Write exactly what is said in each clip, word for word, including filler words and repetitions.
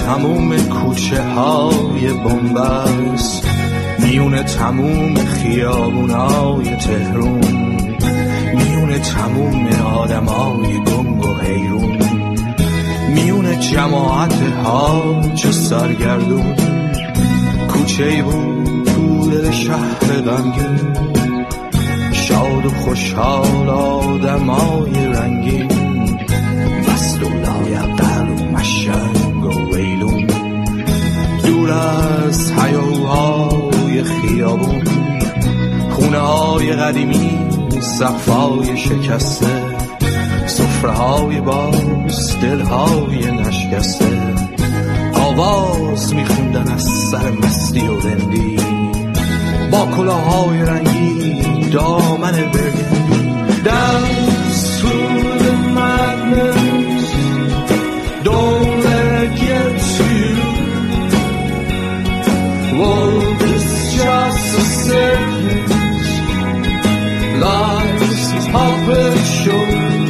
تموم کوچه های بنبست، میونه تموم خیابونای تهرون، میونه تموم آدمای گنگ و حیرون، میونه جماعت حاج سرگردون، کوچه‌ای بود تو دل شهر غمگین، شاد و خوشحال آدمای رنگین، مست و لایعقل و مشنگ و ویلون، دور از هیاهوهای خیابون، خونه های قدیمی، سقف‌های شکسته، سفره های باز، دل های نشکسته، آواز میخوندن از سر مستی و رندی، با کلاهای رنگی دامن برگندی. Dance through the madness, don't let it get to you. World is just a circus, life's a puppet show.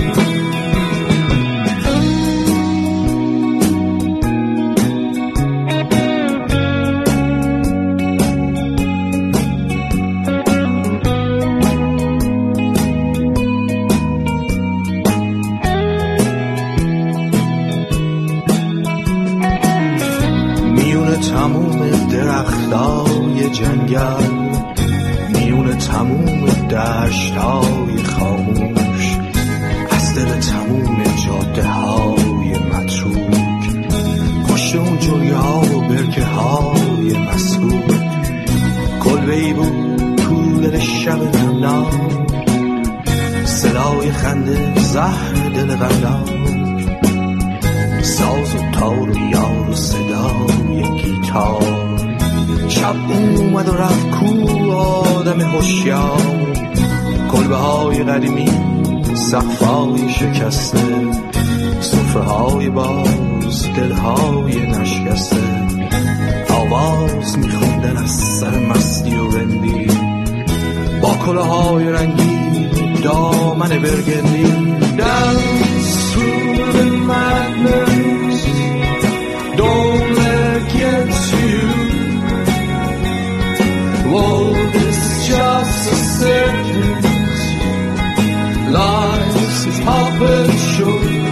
تموم درختای جنگل، میون تموم دشتای خاموش، از دل تموم جاده های متروک، پشت اون جویه ها و برکه های مسکوت، کلبه‌ای بود تو دل شب نمناک، صدای خنده زهر دل غمناک، ساز و تار و یار و صدای گیتار، شب اومد و رفت کو آدم هوشیار، کلبه های قدیمی، سقفای شکسته، سفره های باز، دل های نشکسته، آواز میخوندن از سر مستی و رندی، با کلاهای رنگی دامن برگندی. Dance through the madness, don't let it get to you. World is just a circus, life's a puppet show.